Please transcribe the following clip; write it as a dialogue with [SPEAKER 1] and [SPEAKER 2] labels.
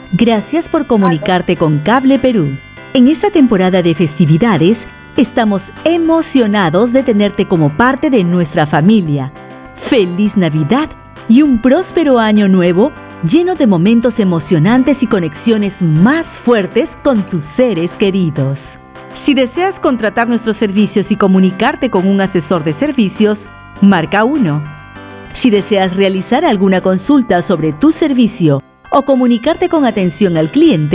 [SPEAKER 1] Gracias por comunicarte con Cable Perú. En esta temporada de festividades, estamos emocionados de tenerte como parte de nuestra familia. ¡Feliz Navidad y un próspero año nuevo lleno de momentos emocionantes y conexiones más fuertes con tus seres queridos! Si deseas contratar nuestros servicios y comunicarte con un asesor de servicios, marca 1. Si deseas realizar alguna consulta sobre tu servicio o comunicarte con atención al cliente,